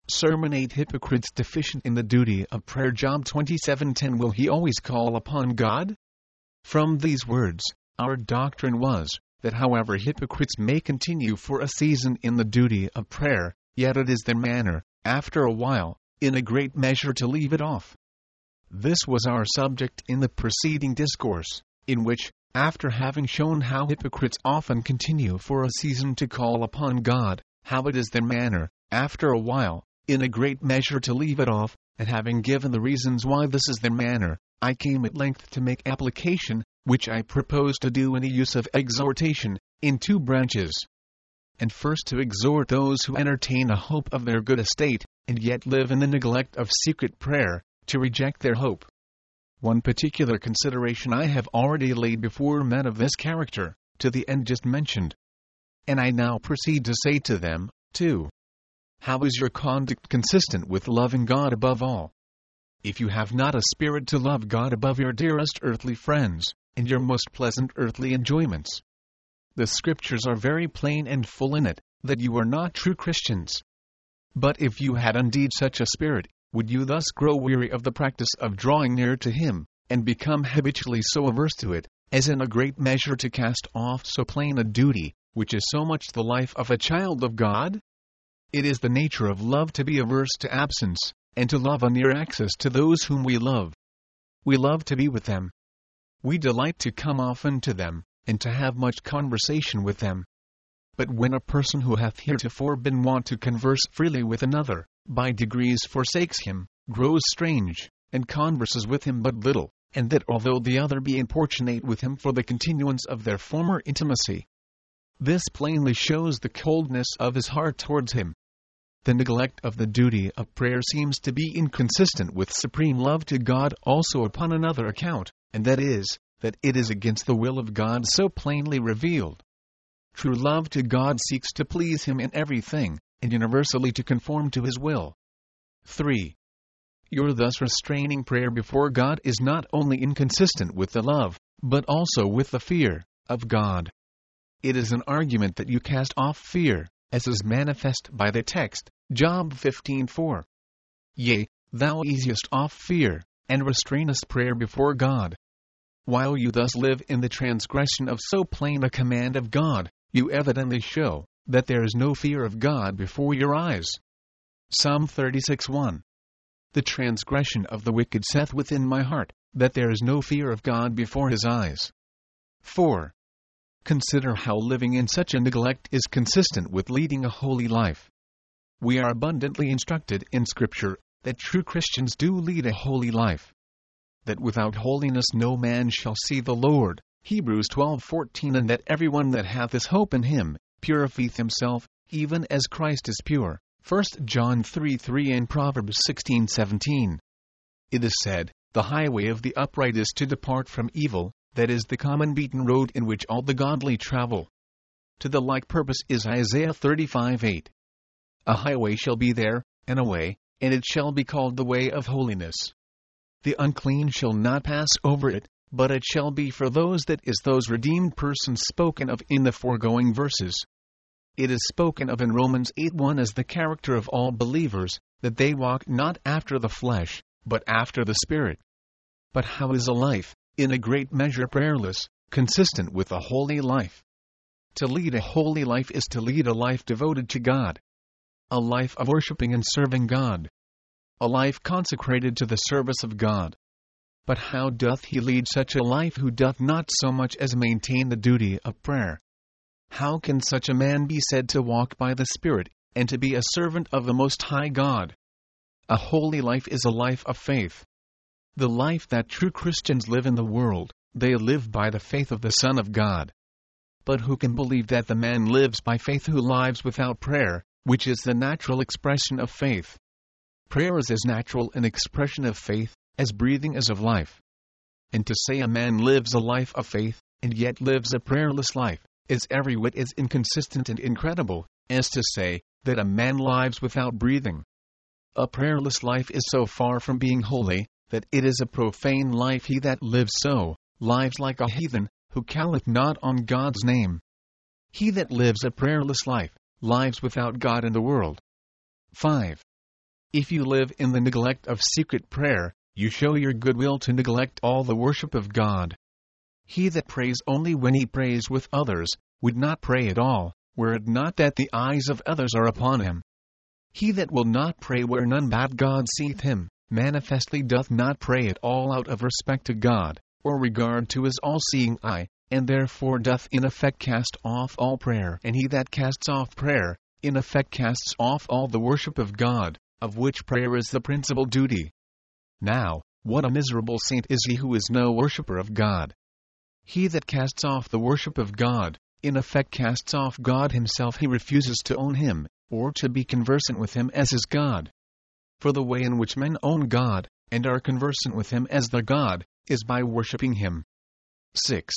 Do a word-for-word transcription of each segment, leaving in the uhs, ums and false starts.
Sermon eight. Hypocrites deficient in the duty of prayer. Job twenty-seven ten. Will he always call upon God? From these words, our doctrine was, that however hypocrites may continue for a season in the duty of prayer, yet it is their manner, after a while, in a great measure to leave it off. This was our subject in the preceding discourse, in which, after having shown how hypocrites often continue for a season to call upon God, how it is their manner, after a while, in a great measure to leave it off, and having given the reasons why this is their manner, I came at length to make application, which I propose to do in the use of exhortation, in two branches. And first to exhort those who entertain a hope of their good estate, and yet live in the neglect of secret prayer, to reject their hope. One particular consideration I have already laid before men of this character, to the end just mentioned. And I now proceed to say to them, too, how is your conduct consistent with loving God above all? If you have not a spirit to love God above your dearest earthly friends, and your most pleasant earthly enjoyments, the Scriptures are very plain and full in it, that you are not true Christians. But if you had indeed such a spirit, would you thus grow weary of the practice of drawing near to Him, and become habitually so averse to it, as in a great measure to cast off so plain a duty, which is so much the life of a child of God? It is the nature of love to be averse to absence, and to love a near access to those whom we love. We love to be with them. We delight to come often to them, and to have much conversation with them. But when a person who hath heretofore been wont to converse freely with another, by degrees forsakes him, grows strange, and converses with him but little, and that although the other be importunate with him for the continuance of their former intimacy, this plainly shows the coldness of his heart towards him. The neglect of the duty of prayer seems to be inconsistent with supreme love to God also upon another account, and that is, that it is against the will of God so plainly revealed. True love to God seeks to please Him in everything, and universally to conform to His will. three. Your thus restraining prayer before God is not only inconsistent with the love, but also with the fear of God. It is an argument that you cast off fear, as is manifest by the text, Job fifteen four. Yea, thou easest off fear, and restrainest prayer before God. While you thus live in the transgression of so plain a command of God, you evidently show that there is no fear of God before your eyes. Psalm thirty-six one. The transgression of the wicked saith within my heart, that there is no fear of God before his eyes. four. Consider how living in such a neglect is consistent with leading a holy life. We are abundantly instructed in Scripture that true Christians do lead a holy life. That without holiness no man shall see the Lord, Hebrews twelve fourteen, and that everyone that hath this hope in Him purifieth himself, even as Christ is pure, First John three three and Proverbs sixteen seventeen. It is said, the highway of the upright is to depart from evil, that is the common beaten road in which all the godly travel. To the like purpose is Isaiah thirty-five eight. A highway shall be there, and a way, and it shall be called the way of holiness. The unclean shall not pass over it, but it shall be for those that is those redeemed persons spoken of in the foregoing verses. It is spoken of in Romans eight one as the character of all believers, that they walk not after the flesh, but after the Spirit. But how is a life, in a great measure prayerless, consistent with a holy life? To lead a holy life is to lead a life devoted to God. A life of worshiping and serving God. A life consecrated to the service of God. But how doth he lead such a life who doth not so much as maintain the duty of prayer? How can such a man be said to walk by the Spirit, and to be a servant of the Most High God? A holy life is a life of faith. The life that true Christians live in the world, they live by the faith of the Son of God. But who can believe that the man lives by faith who lives without prayer, which is the natural expression of faith? Prayer is as natural an expression of faith, as breathing is of life. And to say a man lives a life of faith, and yet lives a prayerless life, is every whit as inconsistent and incredible, as to say, that a man lives without breathing. A prayerless life is so far from being holy, that it is a profane life. He that lives so, lives like a heathen, who calleth not on God's name. He that lives a prayerless life, lives without God in the world. five. If you live in the neglect of secret prayer, you show your goodwill to neglect all the worship of God. He that prays only when he prays with others, would not pray at all, were it not that the eyes of others are upon him. He that will not pray where none but God seeth him, manifestly doth not pray at all out of respect to God, or regard to his all-seeing eye, and therefore doth in effect cast off all prayer. And he that casts off prayer, in effect casts off all the worship of God, of which prayer is the principal duty. Now, what a miserable saint is he who is no worshipper of God! He that casts off the worship of God, in effect casts off God himself. He refuses to own him, or to be conversant with him as his God. For the way in which men own God, and are conversant with him as their God, is by worshipping him. six.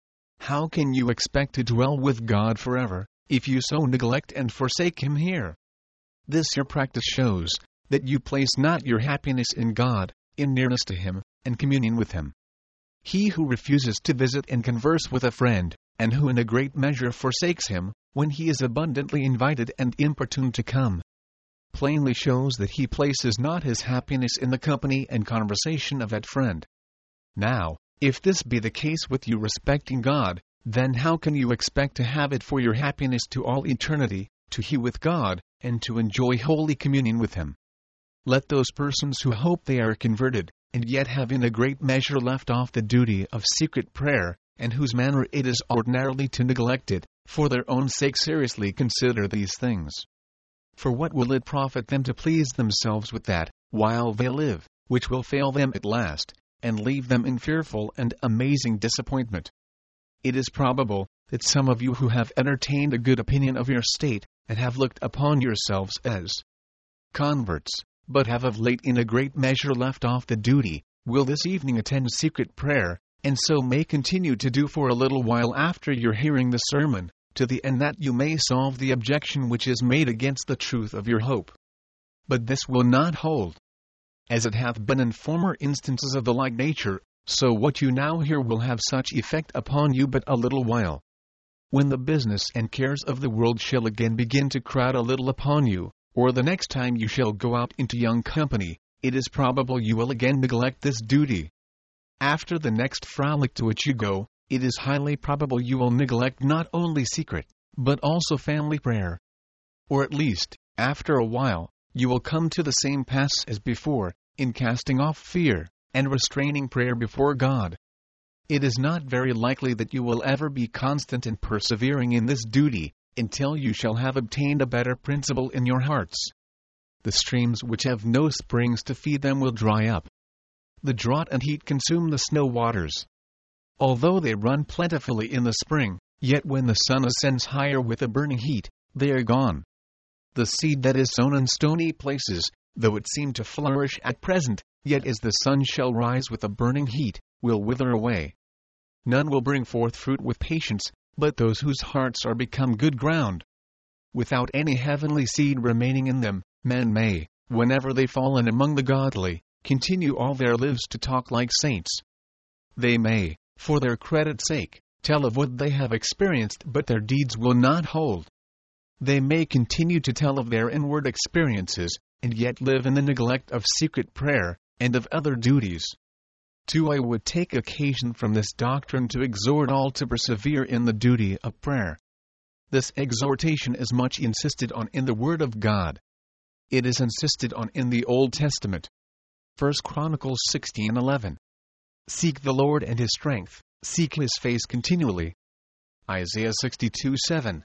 How can you expect to dwell with God forever, if you so neglect and forsake him here? This your practice shows, that you place not your happiness in God, in nearness to him, and communion with him. He who refuses to visit and converse with a friend, and who in a great measure forsakes him, when he is abundantly invited and importuned to come, plainly shows that he places not his happiness in the company and conversation of that friend. Now, if this be the case with you respecting God, then how can you expect to have it for your happiness to all eternity, to he with God, and to enjoy holy communion with him? Let those persons who hope they are converted, and yet have in a great measure left off the duty of secret prayer, and whose manner it is ordinarily to neglect it, for their own sake seriously consider these things. For what will it profit them to please themselves with that, while they live, which will fail them at last, and leave them in fearful and amazing disappointment? It is probable that some of you who have entertained a good opinion of your state, and have looked upon yourselves as converts, but have of late in a great measure left off the duty, will this evening attend secret prayer, and so may continue to do for a little while after your hearing the sermon, to the end that you may solve the objection which is made against the truth of your hope. But this will not hold. As it hath been in former instances of the like nature, so what you now hear will have such effect upon you but a little while. When the business and cares of the world shall again begin to crowd a little upon you, or the next time you shall go out into young company, it is probable you will again neglect this duty. After the next frolic to which you go, it is highly probable you will neglect not only secret, but also family prayer. Or at least, after a while, you will come to the same pass as before, in casting off fear, and restraining prayer before God. It is not very likely that you will ever be constant and persevering in this duty, until you shall have obtained a better principle in your hearts. The streams which have no springs to feed them will dry up. The drought and heat consume the snow waters. Although they run plentifully in the spring, yet when the sun ascends higher with a burning heat, they are gone. The seed that is sown in stony places, though it seem to flourish at present, yet as the sun shall rise with a burning heat, will wither away. None will bring forth fruit with patience, but those whose hearts are become good ground. Without any heavenly seed remaining in them, men may, whenever they fall in among the godly, continue all their lives to talk like saints. They may, for their credit's sake, tell of what they have experienced, but their deeds will not hold. They may continue to tell of their inward experiences, and yet live in the neglect of secret prayer, and of other duties. two. I would take occasion from this doctrine to exhort all to persevere in the duty of prayer. This exhortation is much insisted on in the Word of God. It is insisted on in the Old Testament. First Chronicles sixteen eleven. Seek the Lord and his strength, seek his face continually. Isaiah sixty-two seven.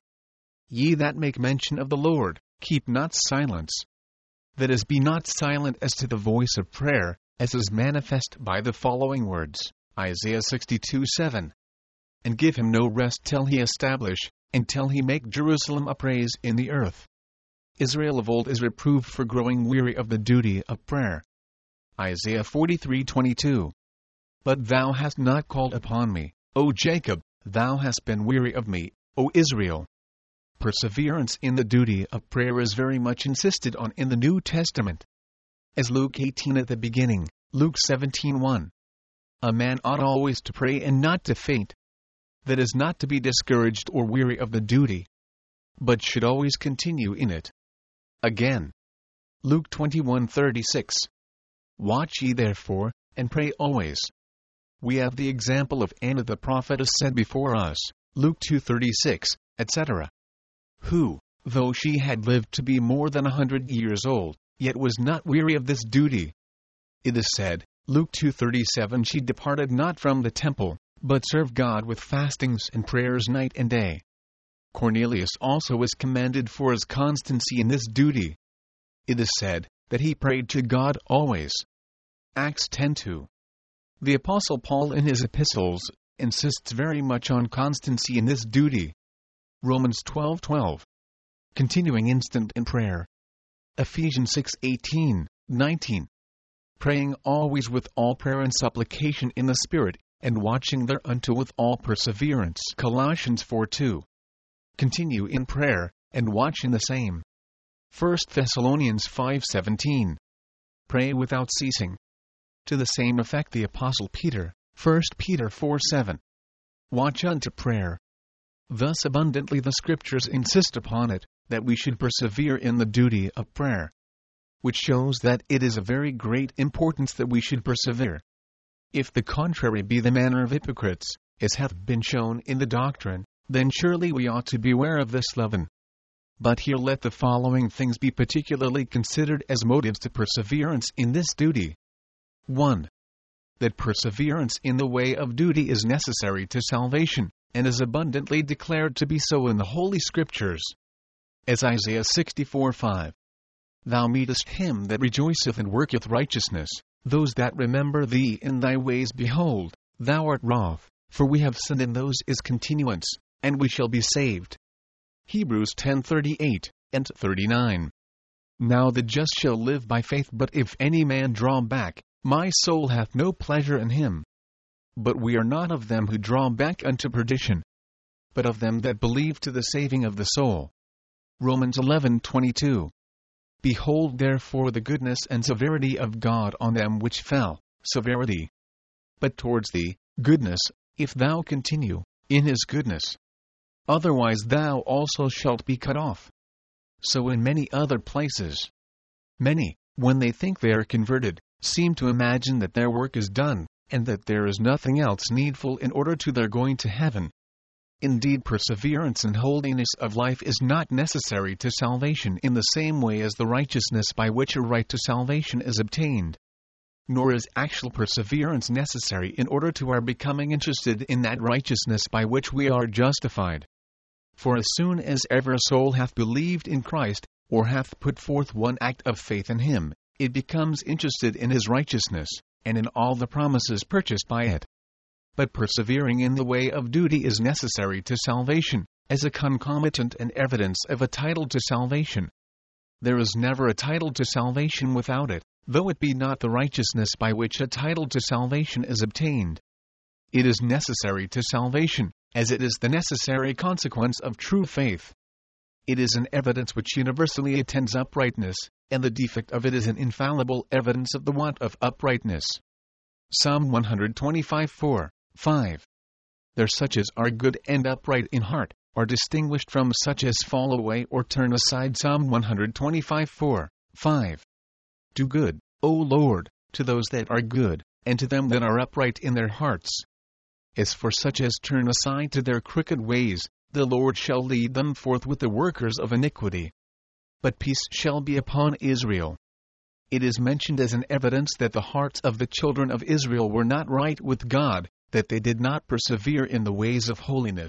Ye that make mention of the Lord, keep not silence. That is, be not silent as to the voice of prayer, as is manifest by the following words, Isaiah sixty-two seven. And give him no rest till he establish, and till he make Jerusalem a praise in the earth. Israel of old is reproved for growing weary of the duty of prayer. Isaiah forty-three twenty-two. But thou hast not called upon me, O Jacob, thou hast been weary of me, O Israel. Perseverance in the duty of prayer is very much insisted on in the New Testament. As Luke eighteen at the beginning, Luke seventeen one. A man ought always to pray and not to faint. That is, not to be discouraged or weary of the duty, but should always continue in it. Again, Luke twenty-one thirty-six. Watch ye therefore, and pray always. We have the example of Anna the prophetess said before us, Luke two thirty-six, et cetera, who, though she had lived to be more than a hundred years old, yet was not weary of this duty. It is said, Luke two thirty-seven, she departed not from the temple, but served God with fastings and prayers night and day. Cornelius also is commended for his constancy in this duty. It is said, that he prayed to God always. Acts ten two. The Apostle Paul in his epistles insists very much on constancy in this duty. Romans twelve twelve. Continuing instant in prayer. Ephesians six eighteen, nineteen. Praying always with all prayer and supplication in the Spirit, and watching thereunto with all perseverance. Colossians four two. Continue in prayer, and watch in the same. First Thessalonians five seventeen. Pray without ceasing. To the same effect the Apostle Peter, First Peter four seven. Watch unto prayer. Thus abundantly the Scriptures insist upon it, that we should persevere in the duty of prayer. Which shows that it is of very great importance that we should persevere. If the contrary be the manner of hypocrites, as hath been shown in the doctrine, then surely we ought to beware of this leaven. But here let the following things be particularly considered as motives to perseverance in this duty. one. That perseverance in the way of duty is necessary to salvation, and is abundantly declared to be so in the Holy Scriptures. As Isaiah sixty-four five. Thou meetest him that rejoiceth and worketh righteousness, those that remember thee in thy ways. Behold, thou art wroth, for we have sinned, in those is continuance, and we shall be saved. Hebrews ten thirty-eight and thirty-nine. Now the just shall live by faith, but if any man draw back, my soul hath no pleasure in him. But we are not of them who draw back unto perdition, but of them that believe to the saving of the soul. Romans eleven twenty-two. Behold therefore the goodness and severity of God on them which fell, severity. But towards thee, goodness, if thou continue in his goodness. Otherwise thou also shalt be cut off. So in many other places. Many, when they think they are converted, seem to imagine that their work is done, and that there is nothing else needful in order to their going to heaven. Indeed, perseverance and holiness of life is not necessary to salvation in the same way as the righteousness by which a right to salvation is obtained. Nor is actual perseverance necessary in order to our becoming interested in that righteousness by which we are justified. For as soon as ever a soul hath believed in Christ, or hath put forth one act of faith in him, it becomes interested in his righteousness, and in all the promises purchased by it. But persevering in the way of duty is necessary to salvation, as a concomitant and evidence of a title to salvation. There is never a title to salvation without it, though it be not the righteousness by which a title to salvation is obtained. It is necessary to salvation, as it is the necessary consequence of true faith. It is an evidence which universally attends uprightness, and the defect of it is an infallible evidence of the want of uprightness. Psalm one twenty-five four, five. There such as are good and upright in heart, are distinguished from such as fall away or turn aside. Psalm one twenty-five four, five. Do good, O Lord, to those that are good, and to them that are upright in their hearts. As for such as turn aside to their crooked ways, the Lord shall lead them forth with the workers of iniquity. But peace shall be upon Israel. It is mentioned as an evidence that the hearts of the children of Israel were not right with God, that they did not persevere in the ways of holiness.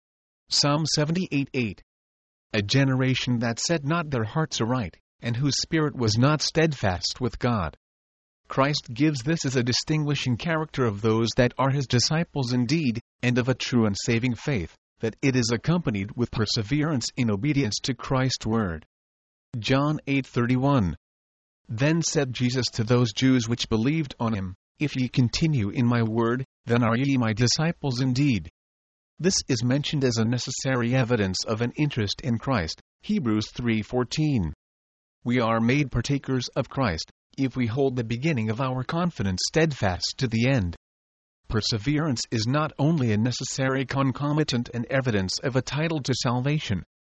Psalm seventy-eight eight. A generation that set not their hearts aright, and whose spirit was not steadfast with God. Christ gives this as a distinguishing character of those that are his disciples indeed, and of a true and saving faith, that it is accompanied with perseverance in obedience to Christ's word. John eight thirty-one. Then said Jesus to those Jews which believed on him, If ye continue in my word, then are ye my disciples indeed. This is mentioned as a necessary evidence of an interest in Christ, Hebrews three fourteen. We are made partakers of Christ, if we hold the beginning of our confidence steadfast to the end. Perseverance is not only a necessary concomitant and evidence of a title to salvation,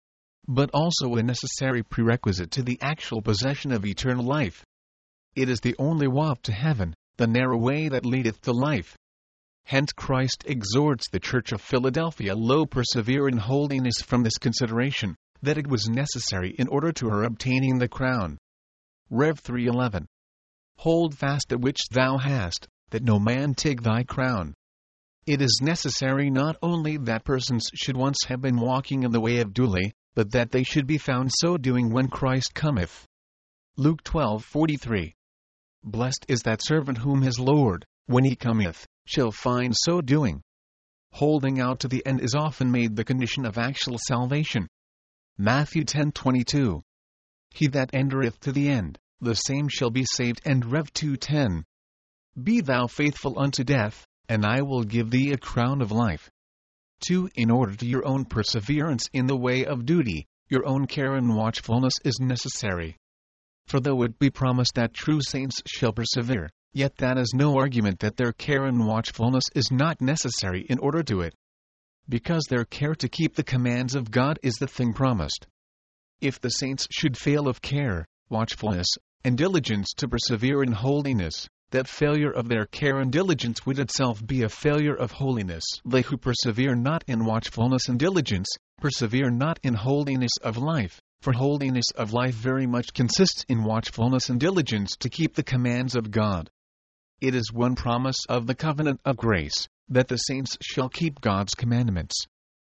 but also a necessary prerequisite to the actual possession of eternal life. It is the only way to heaven, the narrow way that leadeth to life. Hence Christ exhorts the Church of Philadelphia to persevere in holiness from this consideration, that it was necessary in order to her obtaining the crown. Rev three eleven. Hold fast that which thou hast, that no man take thy crown. It is necessary not only that persons should once have been walking in the way of duty, but that they should be found so doing when Christ cometh. Luke twelve forty-three. Blessed is that servant whom his Lord, when he cometh, shall find so doing. Holding out to the end is often made the condition of actual salvation. Matthew ten twenty-two. He that endereth to the end, the same shall be saved. And Rev two ten. Be thou faithful unto death, and I will give thee a crown of life. two. In order to your own perseverance in the way of duty, your own care and watchfulness is necessary. For though it be promised that true saints shall persevere, yet that is no argument that their care and watchfulness is not necessary in order to it. Because their care to keep the commands of God is the thing promised. If the saints should fail of care, watchfulness, and diligence to persevere in holiness, that failure of their care and diligence would itself be a failure of holiness. They who persevere not in watchfulness and diligence, persevere not in holiness of life, for holiness of life very much consists in watchfulness and diligence to keep the commands of God. It is one promise of the covenant of grace, that the saints shall keep God's commandments.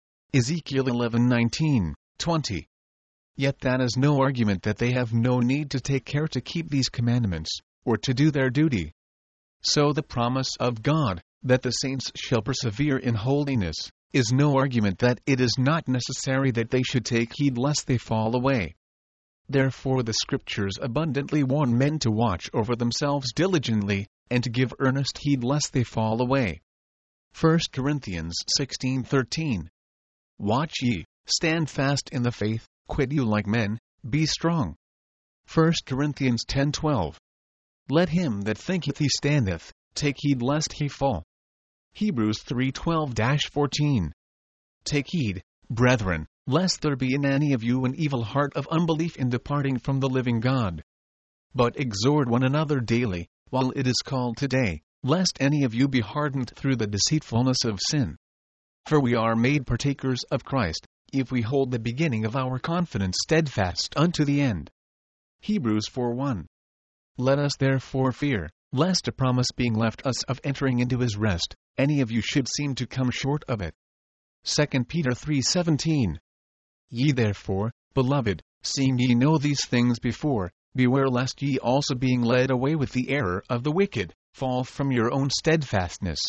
Ezekiel eleven nineteen, twenty. Yet that is no argument that they have no need to take care to keep these commandments, or to do their duty. So the promise of God, that the saints shall persevere in holiness, is no argument that it is not necessary that they should take heed lest they fall away. Therefore the Scriptures abundantly warn men to watch over themselves diligently, and to give earnest heed lest they fall away. First Corinthians sixteen thirteen. Watch ye, stand fast in the faith, quit you like men, be strong. First Corinthians ten twelve. Let him that thinketh he standeth, take heed lest he fall. Hebrews three twelve to fourteen. Take heed, brethren, lest there be in any of you an evil heart of unbelief in departing from the living God. But exhort one another daily, while it is called today, lest any of you be hardened through the deceitfulness of sin. For we are made partakers of Christ, if we hold the beginning of our confidence steadfast unto the end. Hebrews four one. Let us therefore fear, lest a promise being left us of entering into his rest, any of you should seem to come short of it. Second Peter three seventeen. Ye therefore, beloved, seeing ye know these things before, beware lest ye also being led away with the error of the wicked, fall from your own steadfastness.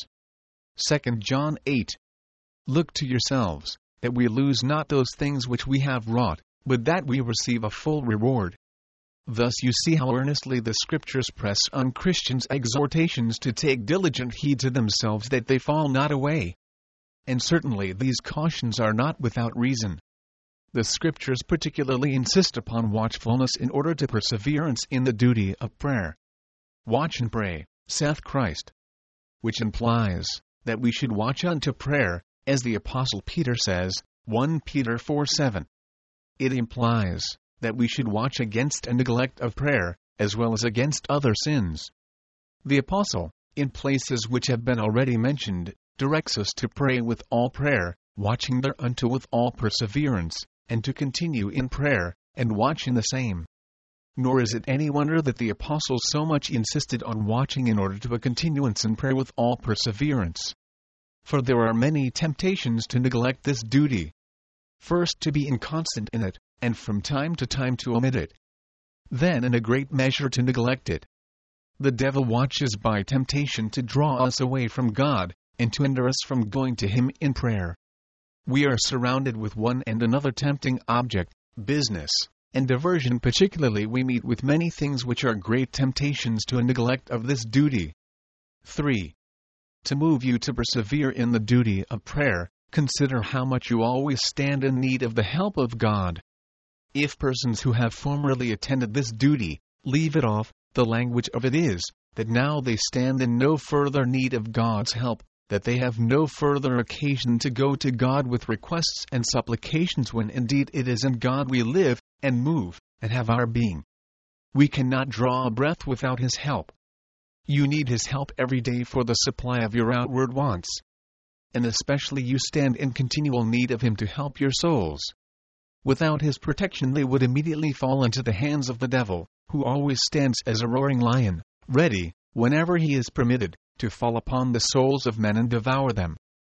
Second John eight. Look to yourselves, that we lose not those things which we have wrought, but that we receive a full reward. Thus you see how earnestly the Scriptures press on Christians' exhortations to take diligent heed to themselves that they fall not away. And certainly these cautions are not without reason. The Scriptures particularly insist upon watchfulness in order to perseverance in the duty of prayer. Watch and pray, saith Christ. Which implies that we should watch unto prayer, as the Apostle Peter says, First Peter four seven. It implies that we should watch against a neglect of prayer, as well as against other sins. The Apostle, in places which have been already mentioned, directs us to pray with all prayer, watching thereunto with all perseverance, and to continue in prayer, and watch in the same. Nor is it any wonder that the Apostle so much insisted on watching in order to a continuance in prayer with all perseverance. For there are many temptations to neglect this duty. First, to be inconstant in it, and from time to time to omit it. Then in a great measure to neglect it. The devil watches by temptation to draw us away from God, and to hinder us from going to him in prayer. We are surrounded with one and another tempting object, business, and diversion. Particularly we meet with many things which are great temptations to a neglect of this duty. three. To move you to persevere in the duty of prayer, consider how much you always stand in need of the help of God. If persons who have formerly attended this duty leave it off, the language of it is, that now they stand in no further need of God's help, that they have no further occasion to go to God with requests and supplications, when indeed it is in God we live, and move, and have our being. We cannot draw a breath without His help. You need His help every day for the supply of your outward wants. And especially you stand in continual need of Him to help your souls. Without His protection they would immediately fall into the hands of the devil, who always stands as a roaring lion, ready, whenever he is permitted, to fall upon the souls of men and devour them.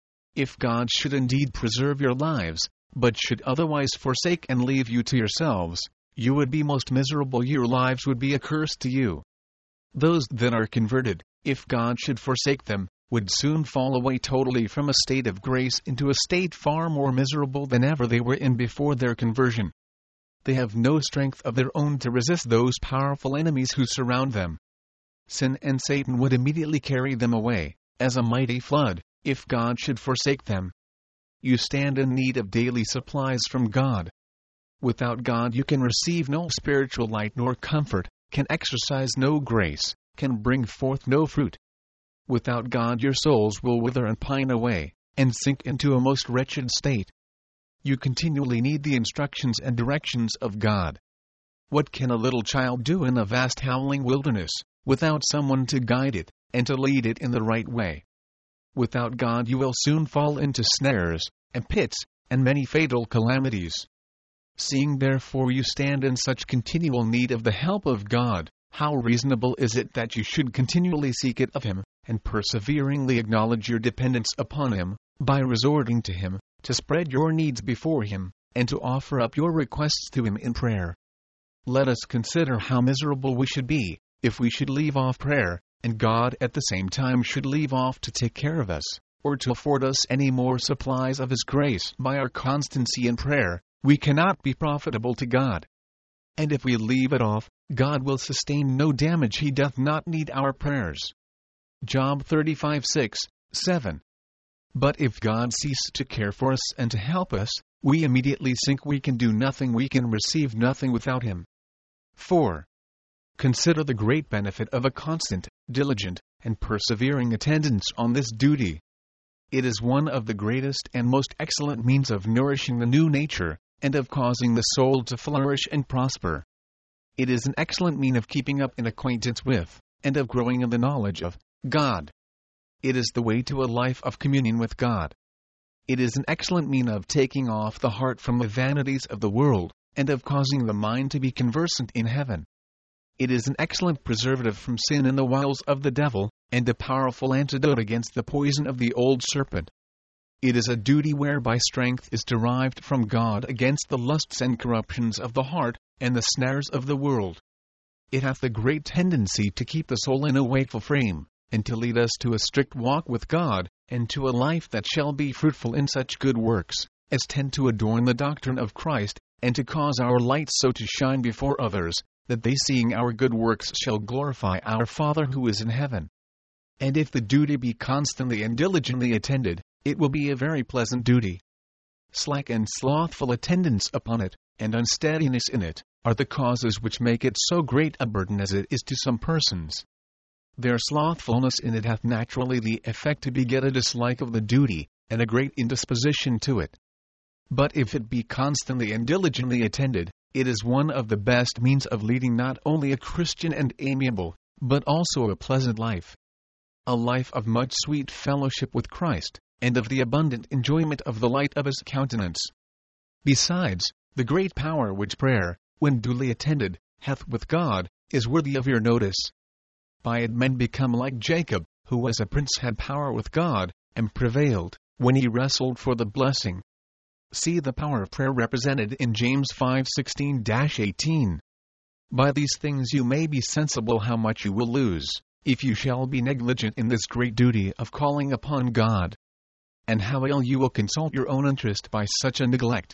If God should indeed preserve your lives, but should otherwise forsake and leave you to yourselves, you would be most miserable, your lives would be a curse to you. Those that are converted, if God should forsake them, would soon fall away totally from a state of grace into a state far more miserable than ever they were in before their conversion. They have no strength of their own to resist those powerful enemies who surround them. Sin and Satan would immediately carry them away, as a mighty flood, if God should forsake them. You stand in need of daily supplies from God. Without God you can receive no spiritual light nor comfort, can exercise no grace, can bring forth no fruit. Without God your souls will wither and pine away, and sink into a most wretched state. You continually need the instructions and directions of God. What can a little child do in a vast howling wilderness, without someone to guide it, and to lead it in the right way? Without God you will soon fall into snares, and pits, and many fatal calamities. Seeing therefore you stand in such continual need of the help of God, how reasonable is it that you should continually seek it of Him, and perseveringly acknowledge your dependence upon Him, by resorting to Him, to spread your needs before Him, and to offer up your requests to Him in prayer. Let us consider how miserable we should be, if we should leave off prayer, and God at the same time should leave off to take care of us, or to afford us any more supplies of His grace by our constancy in prayer. We cannot be profitable to God. And if we leave it off, God will sustain no damage. He doth not need our prayers. Job thirty-five six, seven. But if God cease to care for us and to help us, we immediately sink. We can do nothing, we can receive nothing without Him. four. Consider the great benefit of a constant, diligent, and persevering attendance on this duty. It is one of the greatest and most excellent means of nourishing the new nature, and of causing the soul to flourish and prosper. It is an excellent mean of keeping up in acquaintance with, and of growing in the knowledge of, God. It is the way to a life of communion with God. It is an excellent mean of taking off the heart from the vanities of the world, and of causing the mind to be conversant in heaven. It is an excellent preservative from sin and the wiles of the devil, and a powerful antidote against the poison of the old serpent. It is a duty whereby strength is derived from God against the lusts and corruptions of the heart, and the snares of the world. It hath a great tendency to keep the soul in a wakeful frame, and to lead us to a strict walk with God, and to a life that shall be fruitful in such good works, as tend to adorn the doctrine of Christ, and to cause our light so to shine before others, that they seeing our good works shall glorify our Father who is in heaven. And if the duty be constantly and diligently attended, it will be a very pleasant duty. Slack and slothful attendance upon it, and unsteadiness in it, are the causes which make it so great a burden as it is to some persons. Their slothfulness in it hath naturally the effect to beget a dislike of the duty, and a great indisposition to it. But if it be constantly and diligently attended, it is one of the best means of leading not only a Christian and amiable, but also a pleasant life. A life of much sweet fellowship with Christ, and of the abundant enjoyment of the light of His countenance. Besides, the great power which prayer, when duly attended, hath with God, is worthy of your notice. By it men become like Jacob, who as a prince had power with God, and prevailed, when he wrestled for the blessing. See the power of prayer represented in James five sixteen to eighteen. By these things you may be sensible how much you will lose, if you shall be negligent in this great duty of calling upon God, and how ill you will consult your own interest by such a neglect.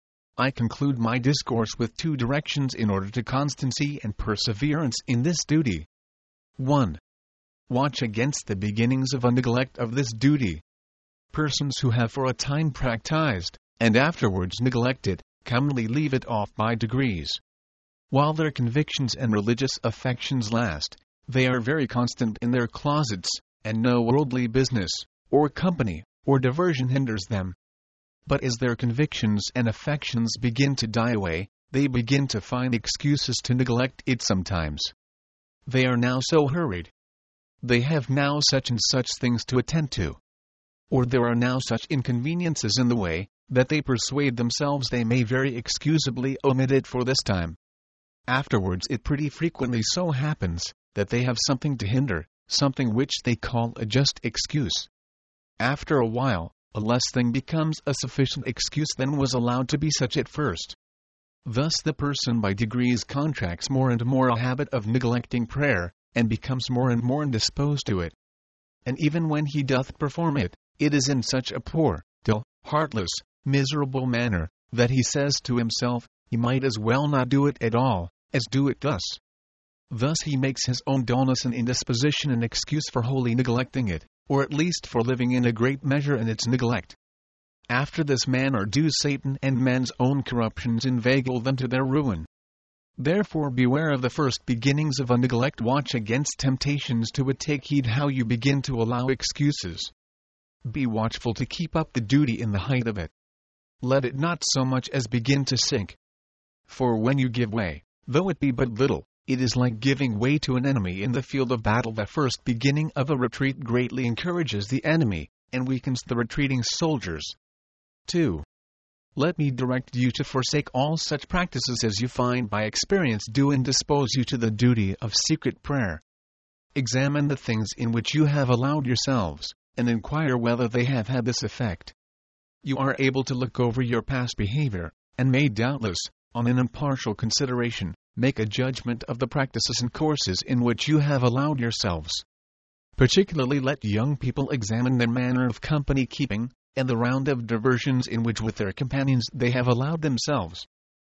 I conclude my discourse with two directions in order to constancy and perseverance in this duty. one. Watch against the beginnings of a neglect of this duty. Persons who have for a time practiced, and afterwards neglect it, commonly leave it off by degrees. While their convictions and religious affections last, they are very constant in their closets, and no worldly business, or company, or diversion hinders them. But as their convictions and affections begin to die away, they begin to find excuses to neglect it sometimes. They are now so hurried. They have now such and such things to attend to. Or there are now such inconveniences in the way, that they persuade themselves they may very excusably omit it for this time. Afterwards it pretty frequently so happens, that they have something to hinder, something which they call a just excuse. After a while, a less thing becomes a sufficient excuse than was allowed to be such at first. Thus the person by degrees contracts more and more a habit of neglecting prayer, and becomes more and more indisposed to it. And even when he doth perform it, it is in such a poor, dull, heartless, miserable manner, that he says to himself, he might as well not do it at all, as do it thus. Thus he makes his own dullness and indisposition an excuse for wholly neglecting it, or at least for living in a great measure in its neglect. After this manner do Satan and man's own corruptions inveigle them to their ruin. Therefore beware of the first beginnings of a neglect. Watch against temptations to it. Take heed how you begin to allow excuses. Be watchful to keep up the duty in the height of it. Let it not so much as begin to sink. For when you give way, though it be but little, it is like giving way to an enemy in the field of battle. The first beginning of a retreat greatly encourages the enemy, and weakens the retreating soldiers. two. Let me direct you to forsake all such practices as you find by experience do indispose you to the duty of secret prayer. Examine the things in which you have allowed yourselves, and inquire whether they have had this effect. You are able to look over your past behavior, and may doubtless, on an impartial consideration, make a judgment of the practices and courses in which you have allowed yourselves. Particularly let young people examine their manner of company keeping, and the round of diversions in which with their companions they have allowed themselves.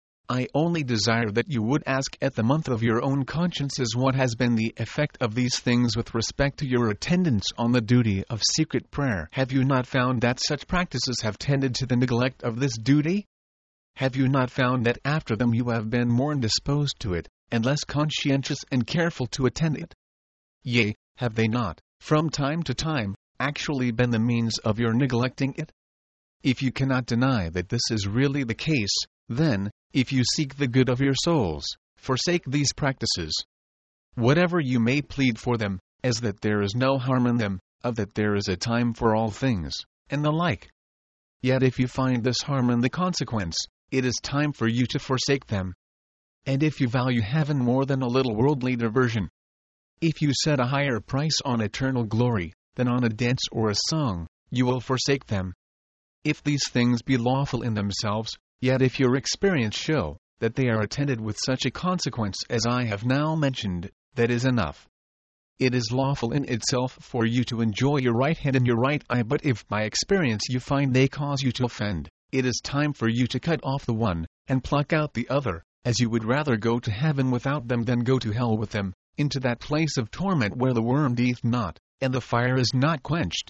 I only desire that you would ask at the month of your own consciences what has been the effect of these things with respect to your attendance on the duty of secret prayer. Have you not found that such practices have tended to the neglect of this duty? Have you not found that after them you have been more indisposed to it, and less conscientious and careful to attend it? Yea, have they not, from time to time, actually been the means of your neglecting it? If you cannot deny that this is really the case, then, if you seek the good of your souls, forsake these practices. Whatever you may plead for them, as that there is no harm in them, of that there is a time for all things, and the like. Yet if you find this harm in the consequence, it is time for you to forsake them. And if you value heaven more than a little worldly diversion, if you set a higher price on eternal glory than on a dance or a song, you will forsake them. If these things be lawful in themselves, yet if your experience show that they are attended with such a consequence as I have now mentioned, that is enough. It is lawful in itself for you to enjoy your right hand and your right eye, but if by experience you find they cause you to offend, it is time for you to cut off the one, and pluck out the other, as you would rather go to heaven without them than go to hell with them, into that place of torment where the worm dieth not, and the fire is not quenched.